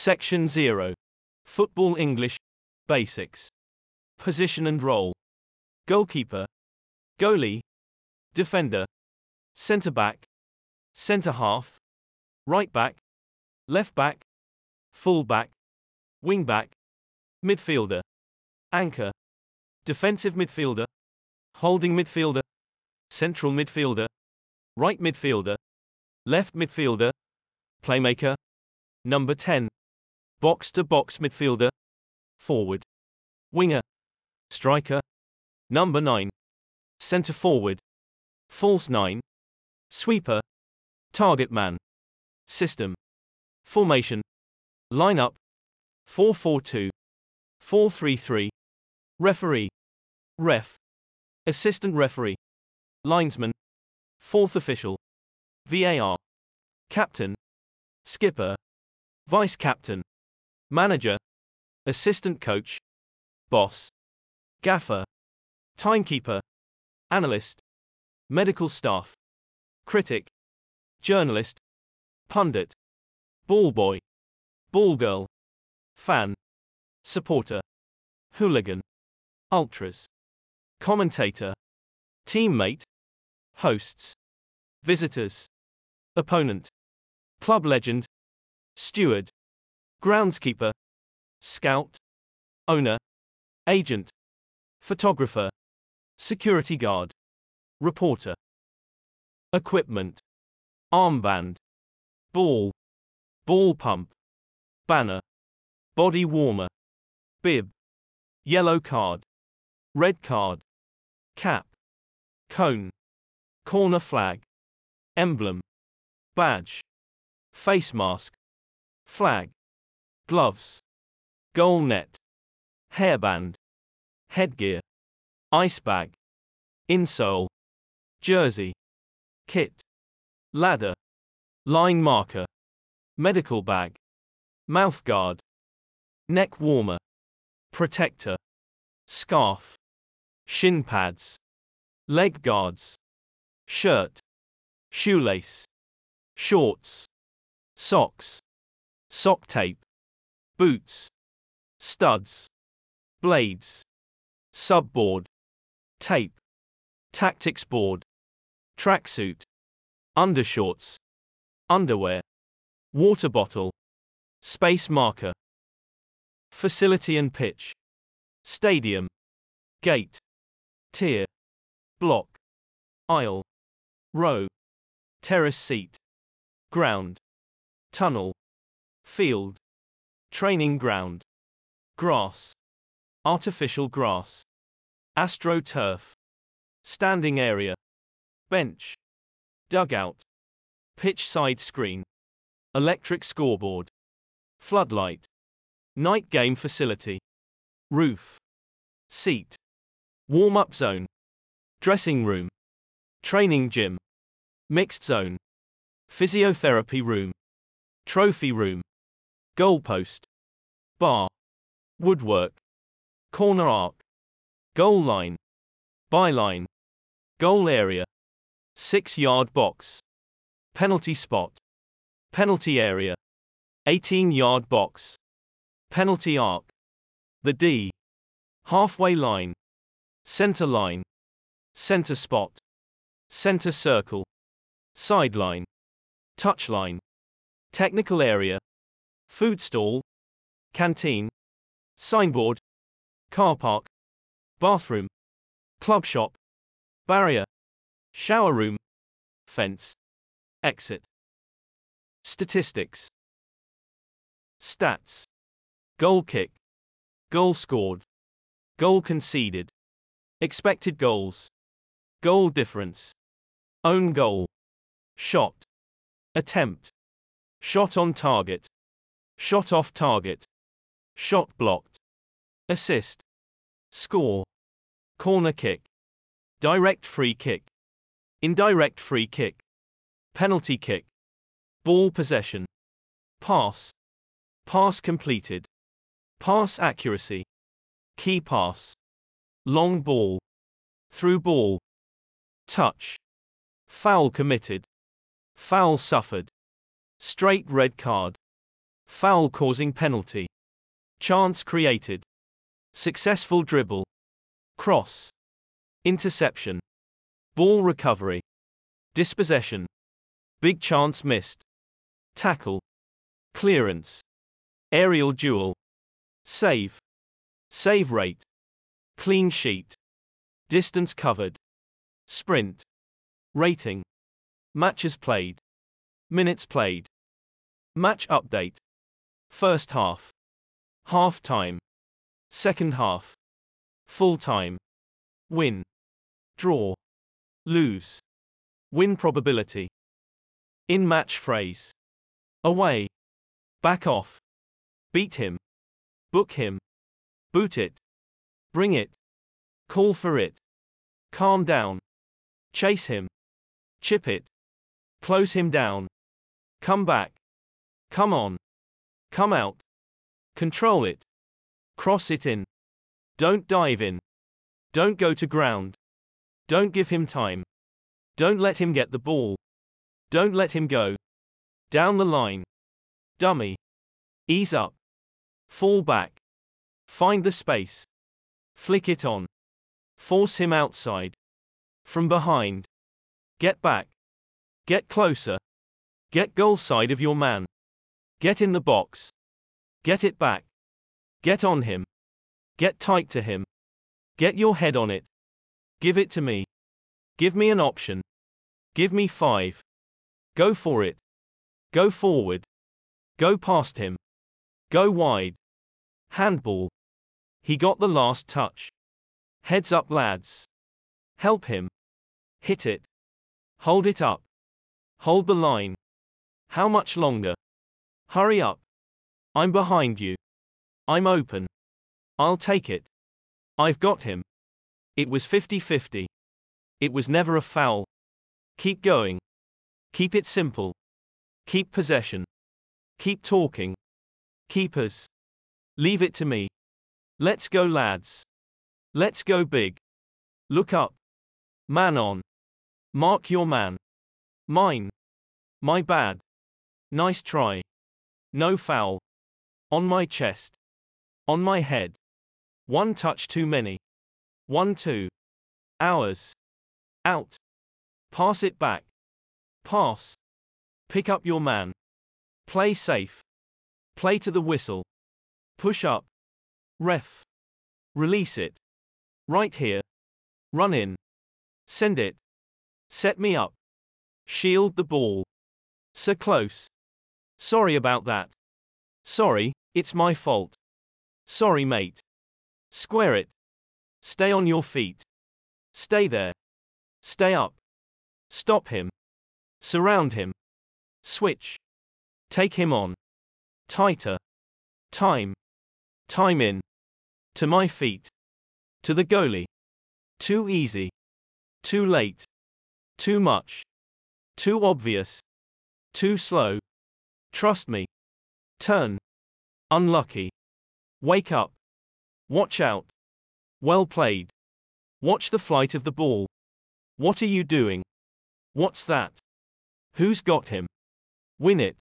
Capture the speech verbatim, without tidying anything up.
Section zero. Football English. Basics. Position and role. Goalkeeper. Goalie. Defender. Centre back. Centre half. Right back. Left back. Full back. Wing back. Midfielder. Anchor. Defensive midfielder. Holding midfielder. Central midfielder. Right midfielder. Left midfielder. Playmaker. Number ten. Box-to-box midfielder. Forward. Winger. Striker. Number nine. Centre forward. False nine. Sweeper. Target man. System. Formation. Lineup. four four two. four three three. Referee. Ref. Assistant referee. Linesman. Fourth official. V A R. Captain. Skipper. Vice captain. Manager. Assistant coach. Boss. Gaffer. Timekeeper. Analyst. Medical staff. Critic. Journalist. Pundit. Ballboy. Ballgirl. Fan. Supporter. Hooligan. Ultras. Commentator. Teammate. Hosts. Visitors. Opponent. Club legend. Steward. Groundskeeper. Scout. Owner. Agent. Photographer. Security guard. Reporter. Equipment. Armband. Ball. Ball pump. Banner. Body warmer. Bib. Yellow card. Red card. Cap. Cone. Corner flag. Emblem. Badge. Face mask. Flag. Gloves. Goal net. Hairband. Headgear. Ice bag. Insole. Jersey. Kit. Ladder. Line marker. Medical bag. Mouthguard. Neck warmer. Protector. Scarf. Shin pads. Leg guards. Shirt. Shoelace. Shorts. Socks. Sock tape. Boots. Studs. Blades. Subboard. Tape. Tactics board. Tracksuit. Undershorts. Underwear. Water bottle. Space marker. Facility and pitch. Stadium. Gate. Tier. Block. Aisle. Row. Terrace seat. Ground. Tunnel. Field. Training ground. Grass. Artificial grass. AstroTurf. Standing area. Bench. Dugout. Pitch side screen. Electric scoreboard. Floodlight. Night game facility. Roof. Seat. Warm-up zone. Dressing room. Training gym. Mixed zone. Physiotherapy room. Trophy room. Goalpost. Bar. Woodwork. Corner arc. Goal line. Byline. Goal area. six-yard box. Penalty spot. Penalty area. eighteen-yard box. Penalty arc. The D. Halfway line. Center line. Center spot. Center circle. Sideline. Touchline. Technical area. Food stall. Canteen. Signboard. Car park. Bathroom. Club shop. Barrier. Shower room. Fence. Exit. Statistics. Stats. Goal kick. Goal scored. Goal conceded. Expected goals. Goal difference. Own goal. Shot. Attempt. Shot on target. Shot off target. Shot blocked. Assist. Score. Corner kick. Direct free kick. Indirect free kick. Penalty kick. Ball possession. Pass. Pass completed. Pass accuracy. Key pass. Long ball. Through ball. Touch. Foul committed. Foul suffered. Straight red card. Foul causing penalty. Chance created. Successful dribble. Cross. Interception. Ball recovery. Dispossession. Big chance missed. Tackle. Clearance. Aerial duel. Save. Save rate. Clean sheet. Distance covered. Sprint. Rating. Matches played. Minutes played. Match update. First half. Half time. Second half. Full time. Win. Draw. Lose. Win probability. In match phrase. Away. Back off. Beat him. Book him. Boot it. Bring it. Call for it. Calm down. Chase him. Chip it. Close him down. Come back. Come on. Come out. Control it. Cross it in. Don't dive in. Don't go to ground. Don't give him time. Don't let him get the ball. Don't let him go. Down the line. Dummy. Ease up. Fall back. Find the space. Flick it on. Force him outside. From behind. Get back. Get closer. Get goal side of your man. Get in the box. Get it back. Get on him. Get tight to him. Get your head on it. Give it to me. Give me an option. Give me five. Go for it. Go forward. Go past him. Go wide. Handball. He got the last touch. Heads up, lads. Help him. Hit it. Hold it up. Hold the line. How much longer? Hurry up. I'm behind you. I'm open. I'll take it. I've got him. It was fifty fifty. It was never a foul. Keep going. Keep it simple. Keep possession. Keep talking. Keepers. Leave it to me. Let's go, lads. Let's go big. Look up. Man on. Mark your man. Mine. My bad. Nice try. No foul. On my chest. On my head. One touch too many. One two. Ours. Out. Pass it back. Pass. Pick up your man. Play safe. Play to the whistle. Push up. Ref. Release it. Right here. Run in. Send it. Set me up. Shield the ball. So close. Sorry about that. Sorry, it's my fault. Sorry, mate. Square it. Stay on your feet. Stay there. Stay up. Stop him. Surround him. Switch. Take him on. Tighter. Time. Time in. To my feet. To the goalie. Too easy. Too late. Too much. Too obvious. Too slow. Trust me. Turn. Unlucky. Wake up. Watch out. Well played. Watch the flight of the ball. What are you doing? What's that? Who's got him? Win it.